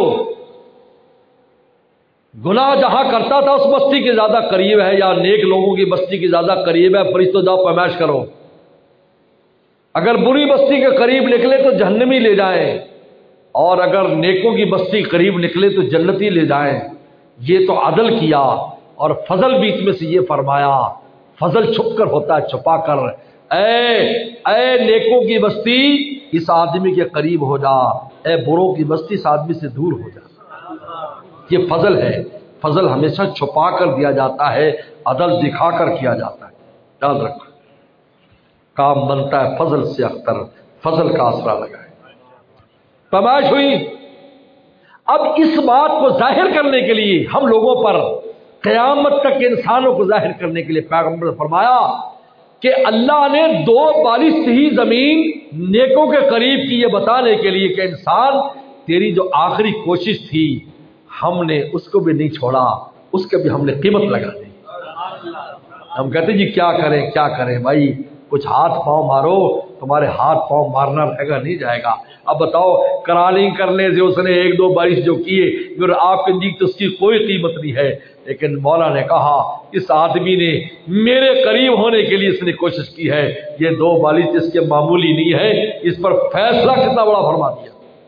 گناہ جہاں کرتا تھا اس بستی کے زیادہ قریب ہے یا نیک لوگوں کی بستی کی زیادہ قریب ہے، فرشتوں جاؤ پیمائش کرو. اگر بری بستی کے قریب نکلے تو جہنمی لے جائیں، اور اگر نیکوں کی بستی قریب نکلے تو جنتی لے جائیں. یہ تو عدل کیا، اور فضل بیچ میں سے یہ فرمایا. فضل چھپ کر ہوتا ہے، چھپا کر. اے اے نیکوں کی بستی اس آدمی کے قریب ہو جا، اے بروں کی بستی اس آدمی سے دور ہو جا. یہ فضل ہے. فضل ہمیشہ چھپا کر دیا جاتا ہے، عدل دکھا کر کیا جاتا ہے. یاد رکھو کام بنتا ہے فضل سے اختر، فضل کا آسرا لگائے. پیمائش ہوئی. اب اس بات کو ظاہر کرنے کے لیے ہم لوگوں پر قیامت تک انسانوں کو ظاہر کرنے کے لیے پیغمبر نے فرمایا کہ اللہ نے دو بالشت ہی زمین نیکوں کے قریب کی، یہ بتانے کے لیے کہ انسان تیری جو آخری کوشش تھی ہم نے اس کو بھی نہیں چھوڑا، اس کے بھی ہم نے قیمت لگا دی. ہم کہتے جی کیا کریں کیا کریں بھائی، کچھ ہاتھ پاؤں مارو، تمہارے ہاتھ پاؤں مارنا رہے گا نہیں جائے گا. اب بتاؤ کرالنگ کرنے سے اس نے ایک دو بارش جو کیے جو آپ کے نزدیک تو اس کی کوئی قیمت نہیں ہے، لیکن مولا نے کہا اس آدمی نے میرے قریب ہونے کے لیے اس نے کوشش کی ہے، یہ دو بالش اس کے معمولی نہیں ہے. اس پر فیصلہ کتنا بڑا فرما دیا.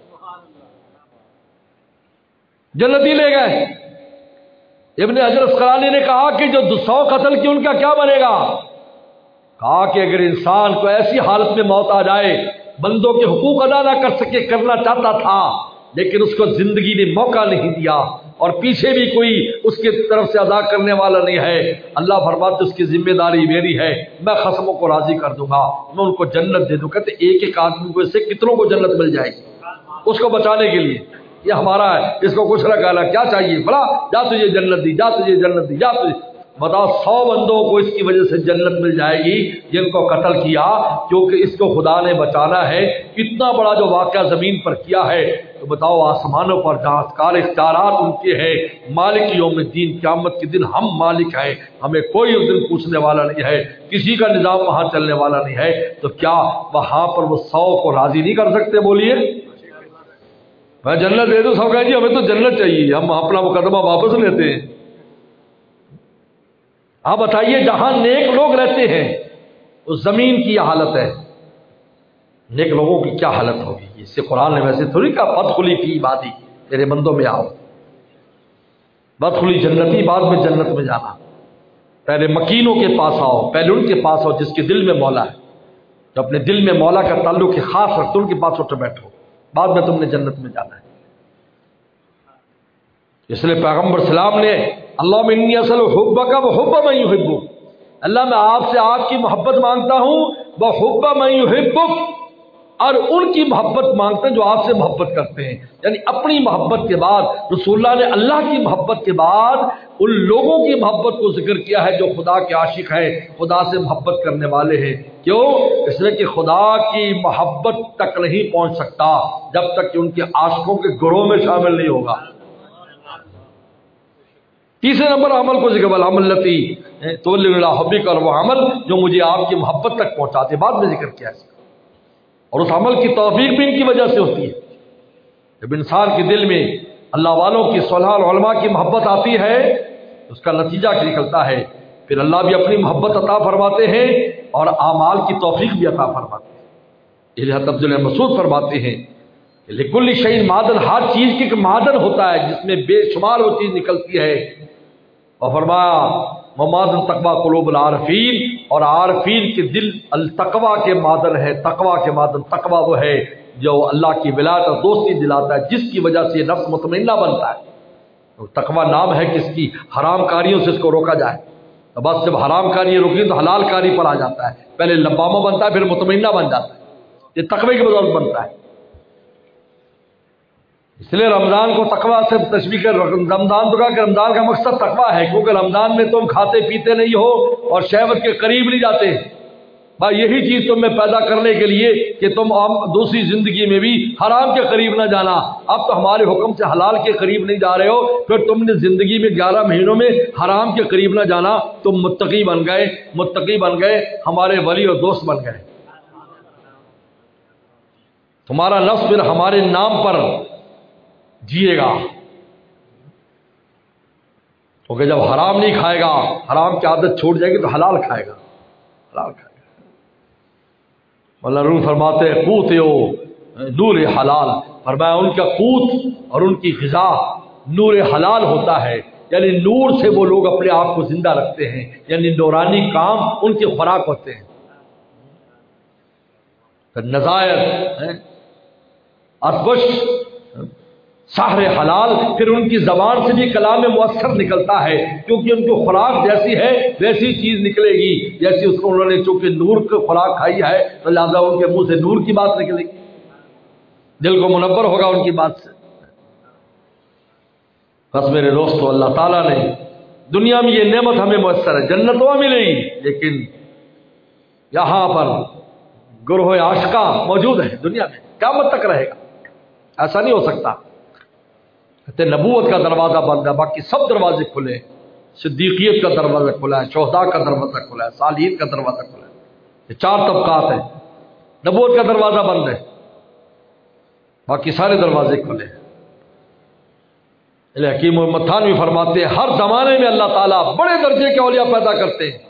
جنتی لے گئے. ابن حجر اسقلانی نے کہا کہ جو سو قتل کی ان کا کیا بنے گا. کہا کہ اگر انسان کو ایسی حالت میں موت آ جائے بندوں کے حقوق ادا نہ کر سکے، کرنا چاہتا تھا لیکن اس کو زندگی نے موقع نہیں دیا، اور پیچھے بھی کوئی اس کی طرف سے ادا کرنے والا نہیں ہے، اللہ فرماتے اس کی ذمہ داری میری ہے، میں خصموں کو راضی کر دوں گا، میں ان کو جنت دے دوں. کہتے ایک ایک آدمی کو اس سے کتنوں کو جنت مل جائے گی اس کو بچانے کے لیے. یہ ہمارا ہے، اس کو کچھ نہ کہنا کیا چاہیے، بڑا جا تجھے جنت دی، جا تجھے جنت دی، جا تجھے. بتاؤ سو بندوں کو اس کی وجہ سے جنت مل جائے گی جن کو قتل کیا، کیونکہ اس کو خدا نے بچانا ہے. اتنا بڑا جو واقعہ زمین پر کیا ہے، تو بتاؤ آسمانوں پر جہاں کار اختیارات ان کے ہیں، مالک یوم الدین قیامت کے دن ہم مالک ہیں، ہمیں کوئی اس دن پوچھنے والا نہیں ہے، کسی کا نظام وہاں چلنے والا نہیں ہے. تو کیا وہاں پر وہ سو کو راضی نہیں کر سکتے؟ بولیے میں جنت دے دوں. سب کہیں جی ہمیں تو جنت چاہیے، ہم اپنا مقدمہ واپس لیتے ہیں. آپ بتائیے جہاں نیک لوگ رہتے ہیں اس زمین کی یہ حالت ہے، نیک لوگوں کی کیا حالت ہوگی. اس سے قرآن نے ویسے تھوڑی کہا بدخلی فی عبادی، میرے بندوں میں آؤ. بدخلی جنتی بعد میں جنت میں جانا. پہلے مکینوں کے پاس آؤ، پہلے ان کے پاس آؤ جس کے دل میں مولا ہے، جو اپنے دل میں مولا کا تعلق خاص رکھتے ان کے پاس اٹھ بیٹھو، بعد میں تم نے جنت میں جانا ہے. اس لیے پیغمبر سلام نے اللہم انی اسأل حبک و حب من یحبک، اللہ میں آپ سے آپ کی محبت مانگتا ہوں، و حب من یحبک، اور ان کی محبت مانگتے ہیں جو آپ سے محبت کرتے ہیں. یعنی اپنی محبت کے بعد رسول اللہ نے اللہ کی محبت کے بعد ان لوگوں کی محبت کو ذکر کیا ہے جو خدا کے عاشق ہیں, خدا سے محبت کرنے والے ہیں. کیوں؟ اس لیے کہ خدا کی محبت تک نہیں پہنچ سکتا جب تک کہ ان کے عاشقوں کے گروہ میں شامل نہیں ہوگا. تیسرے نمبر عمل کو ذکر العمل التی تولی اللہ حبک, اور وہ عمل جو مجھے آپ کی محبت تک پہنچاتے, بعد میں ذکر کیا ہے. اور اس عمل کی توفیق بھی ان کی وجہ سے ہوتی ہے. جب انسان کے دل میں اللہ والوں کی صلاح اور علماء کی محبت آتی ہے اس کا نتیجہ کیا نکلتا ہے, پھر اللہ بھی اپنی محبت عطا فرماتے ہیں اور اعمال کی توفیق بھی عطا فرماتے ہیں. یہ حضرت عبداللہ مسعود فرماتے ہیں لکل شیء معدن, ہر چیز کی ایک معدن ہوتا ہے جس میں بے شمار وہ چیز نکلتی ہے. اور فرمایا معدن تقوی قلوب العارفین, اور عارفین کے دل التقوی کے معدن ہے. تقوی کے معدن, تقوی وہ ہے جو اللہ کی ولایت اور دوستی دلاتا ہے جس کی وجہ سے یہ نفس مطمئنہ بنتا ہے. تقوی نام ہے کس کی, حرام کاریوں سے اس کو روکا جائے. تو بس جب حرام کاری روکی تو حلال کاری پر آ جاتا ہے. پہلے لبامہ بنتا ہے پھر مطمئنہ بن جاتا ہے. یہ تقوی کی بدولت بنتا ہے. اس لیے رمضان کو تقوی سے تشبیہ کر, رمضان تو کہا کہ رمضان کا مقصد تقوی ہے, کیونکہ رمضان میں تم کھاتے پیتے نہیں ہو اور شہوت کے قریب نہیں جاتے. بھائی یہی چیز تم میں پیدا کرنے کے لیے کہ تم دوسری زندگی میں بھی حرام کے قریب نہ جانا. اب تو ہمارے حکم سے حلال کے قریب نہیں جا رہے ہو, پھر تم نے زندگی میں گیارہ مہینوں میں حرام کے قریب نہ جانا. تم متقی بن گئے, متقی بن گئے, ہمارے ولی اور دوست بن گئے. تمہارا نفس پھر ہمارے نام پر جیے گا, کیونکہ جب حرام نہیں کھائے گا, حرام کی عادت چھوڑ جائے گی تو حلال کھائے گا, حلال کھائے گا. اللہ روح فرماتے ہیں قوت ہو نور حلال, فرمایا ان کا قوت اور ان کی غذا نور حلال ہوتا ہے. یعنی نور سے وہ لوگ اپنے آپ کو زندہ رکھتے ہیں, یعنی نورانی کام ان کی خوراک ہوتے ہیں. نظائر اربش سحر حلال, پھر ان کی زبان سے بھی کلام مؤثر نکلتا ہے, کیونکہ ان کی خوراک جیسی ہے ویسی چیز نکلے گی. جیسی اس کو انہوں نے چونکہ نور کی خوراک کھائی ہے تو لہٰذا ان کے منہ سے نور کی بات نکلے گی, دل کو منور ہوگا ان کی بات سے. بس میرے دوستو, اللہ تعالیٰ نے دنیا میں یہ نعمت ہمیں میسر ہے, جنت وہاں ملے گی, لیکن یہاں پر گروہ عاشقاں موجود ہے دنیا میں, قیامت تک رہے گا. ایسا نہیں ہو سکتا. کہتے نبوت کا دروازہ بند ہے, باقی سب دروازے کھلے. صدیقیت کا دروازہ کھلا ہے, شہداء کا دروازہ کھلا ہے, صالحین کا دروازہ کھلا ہے. یہ چار طبقات ہیں. نبوت کا دروازہ بند ہے, باقی سارے دروازے کھلے ہیں. حکیم محمد تھانوی فرماتے ہیں ہر زمانے میں اللہ تعالیٰ بڑے درجے کے اولیاء پیدا کرتے ہیں,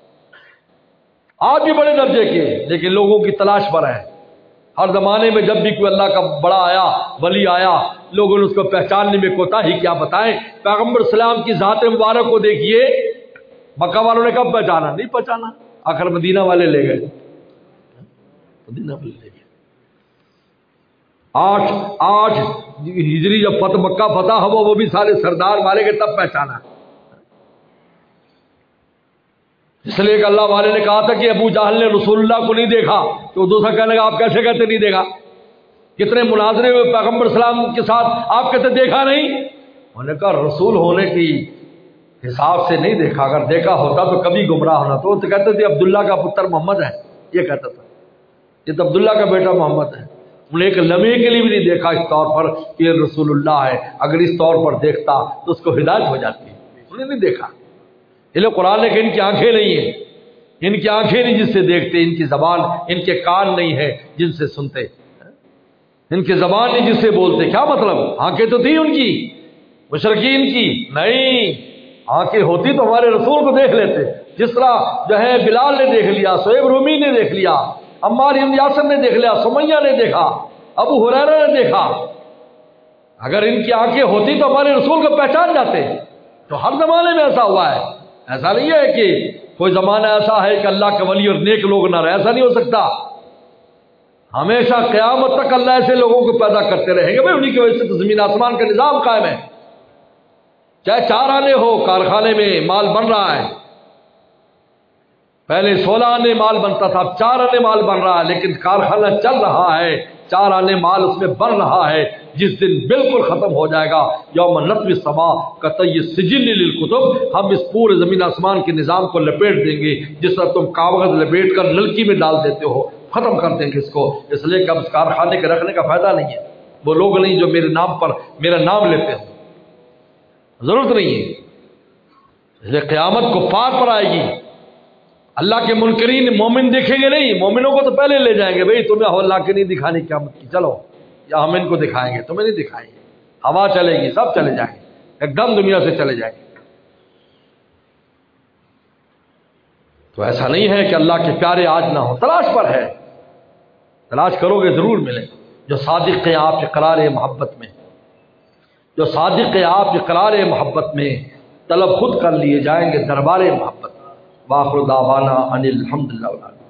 آج بھی بڑے درجے کے, لیکن لوگوں کی تلاش پر ہے. ہر زمانے میں جب بھی کوئی اللہ کا بڑا آیا, ولی آیا, لوگوں نے اس کو پہچاننے میں کوتاہی کیا بتائیں. پیغمبر اسلام کی ذات مبارک کو دیکھیے, مکہ والوں نے کب پہچانا, نہیں پہچانا, آخر مدینہ والے لے گئے, مدینہ والے لے گئے. آٹھ آٹھ ہجری جب فتح مکہ فتح ہوا, وہ بھی سارے سردار مارے گئے تب پہچانا. اس لیے کہ اللہ والے نے کہا تھا کہ ابو جہل نے رسول اللہ کو نہیں دیکھا, تو دوسرا کہنے لگا آپ کیسے کہتے نہیں دیکھا. کتنے مناظرے ہوئے پیغمبر اسلام کے ساتھ, آپ کہتے دیکھا نہیں. انہوں نے کہا رسول ہونے کی حساب سے نہیں دیکھا, اگر دیکھا ہوتا تو کبھی گمراہ ہونا. تو وہ تو کہتے تھے عبداللہ کا پتر محمد ہے, یہ کہتا تھا, یہ تو عبداللہ کا بیٹا محمد ہے. انہوں نے ایک لمحے کے لیے بھی نہیں دیکھا اس طور پر کہ یہ رسول اللہ ہے. اگر اس طور پر دیکھتا تو اس کو ہدایت ہو جاتی. انہوں نے نہیں دیکھا. یہ لوگ قرآن ہے کہ ان کی آنکھیں نہیں ہیں, ان کی آنکھیں نہیں جس سے دیکھتے, ان کی زبان, ان کے کان نہیں ہے جن سے سنتے, ان کی زبان نہیں جس سے بولتے. کیا مطلب, آنکھیں تو تھی ان کی, مشرکین کی نہیں. آنکھیں ہوتی تو ہمارے رسول کو دیکھ لیتے, جس طرح جو ہے بلال نے دیکھ لیا, صہیب رومی نے دیکھ لیا, عمار بن یاسر نے دیکھ لیا, سمیہ نے دیکھا, ابو ہریرہ نے دیکھا. اگر ان کی آنکھیں ہوتی تو ہمارے رسول کو پہچان جاتے. تو ہر زمانے میں ایسا ہوا ہے. ایسا نہیں ہے کہ کوئی زمانہ ایسا ہے کہ اللہ کے ولی اور نیک لوگ نہ رہے, ایسا نہیں ہو سکتا. ہمیشہ قیامت تک اللہ ایسے لوگوں کو پیدا کرتے رہیں گے. بھائی انہی کی وجہ سے تو زمین آسمان کا نظام قائم ہے. چاہے چار آنے ہو, کارخانے میں مال بن رہا ہے, پہلے سولہ آنے مال بنتا تھا، اب چار آنے مال بن رہا ہے، لیکن کارخانہ چل رہا ہے، چار آنے مال اس میں بن رہا ہے۔ جس دن بالکل ختم ہو جائے گا، یوم نطوی السماء کطی السجل للکتب، ہم اس پورے زمین آسمان کے نظام کو لپیٹ دیں گے جس طرح تم کاغذ لپیٹ کر نلکی میں ڈال دیتے ہو، ختم کر دیں گے اس کو، اس لیے کہ اب اس کارخانے کے رکھنے کا فائدہ نہیں ہے۔ وہ لوگ نہیں جو میرے نام پر میرا نام لیتے ہو، ضرورت نہیں ہے۔ اس لیے قیامت کفار پر آئے گی، اللہ کے منکرین مومن دیکھیں گے نہیں، مومنوں کو تو پہلے لے جائیں گے، بھئی تمہیں اللہ کے نہیں دکھانی قیامت کی، چلو یا ہم ان کو دکھائیں گے، تمہیں نہیں دکھائیں گے، ہوا چلے گی، سب چلے جائیں گے، ایک دم دنیا سے چلے جائیں گے۔ تو ایسا نہیں ہے کہ اللہ کے پیارے آج نہ ہو، تلاش پر ہے، تلاش کرو گے ضرور ملے۔ جو صادق ہیں آپ کے قرار محبت میں، جو صادق ہیں آپ کے قرار محبت میں، طلب خود کر لیے جائیں گے دربار محبت۔ وآخر دعوانا ان الحمد للہ۔